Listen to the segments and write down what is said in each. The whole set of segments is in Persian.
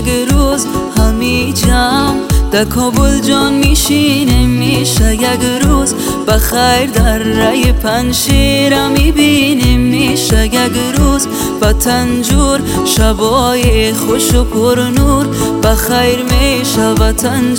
یک روز همی جمع در کابل جان میشینه، میشه یک روز بخیر در رای پنشیر میبینیم، میشه یک روز وطن جور شبای خوش و پر نور، بخیر میشه وطن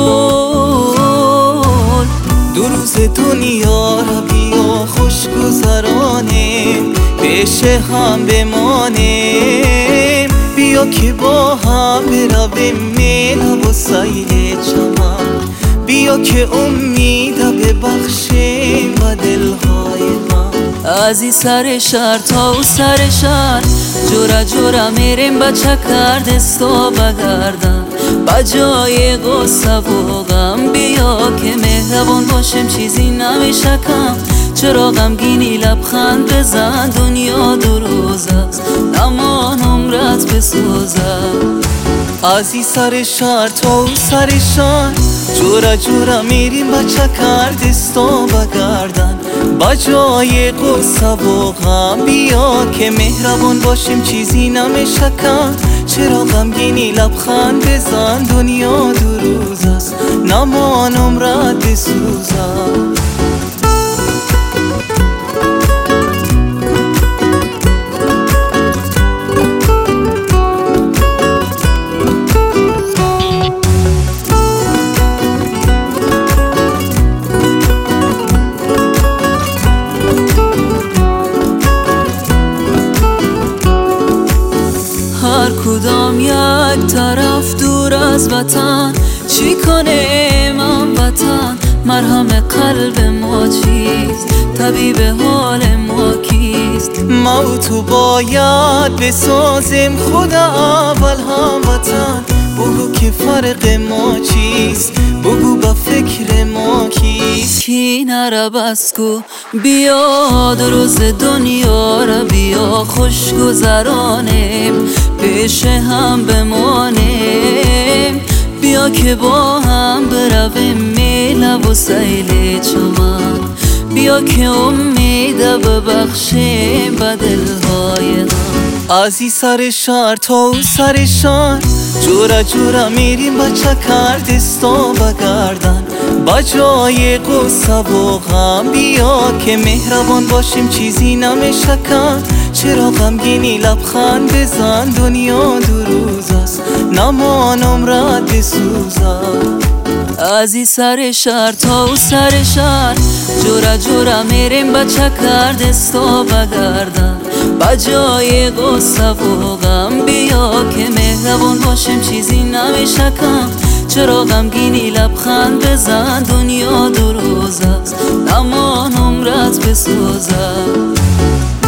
جور. دو روز دنیا را بیا خوش گذرانیم، پیش هم بمانیم، بیا که با هم برویم مینا و سیل چمن، بیا که امید ببخشیم و دلهای من. از این سر شهر تا او سر شهر جورا جورا میریم با چکر دستا بگردن، با جای غصه و غم بیا که مهربان باشیم چیزی نمیشه کم، چرا غمگینی لبخند بزن دنیا دو روز است امان عمرت بسوزد. از این سر شهر تا او سر شهر جورا جورا میریم با چکر دستا بگردن، با جای غصه و غم بیا که مهربان باشیم چیزی نمیشه کم، چرا غمگینی لبخند بزن دنیا دو روز است نمان عمرت بسوزد. هر کدام یک طرف دور از وطن، چی کنه من وطن؟ مرهم قلب ما چیست؟ طبیب حال ما کیست؟ ما و تو باید بسازیم خدا اول هم وطن، بگو که فرق ما چیست؟ بگو با فکر ما کیست؟ کی نره بس کو بیا دو روز دنیا را بیا خوش گذرانیم، پیش هم بمانیم، بیا که با هم برویم میله و سیل چمن، بیا که امید ببخشیم به دلهای غم. از این سر شهر تا او سر شهر جورا جورا میریم با چکر دستا بگردن، با جای غصه و غم بیا که مهربان باشیم چیزی نمیشه کم، چرا غمگینی لبخند بزن دنیا دو روز است نمان عمرت بسوزد. از این سر شهر تا او سر شهر جورا جورا میریم با چکر دستا بگردن، با جای غصه و غم بیا که مهربان باشیم چیزی نمیشه کم، چرا غمگینی لبخند بزن دنیا دو روز است نمان عمرت بسوزد.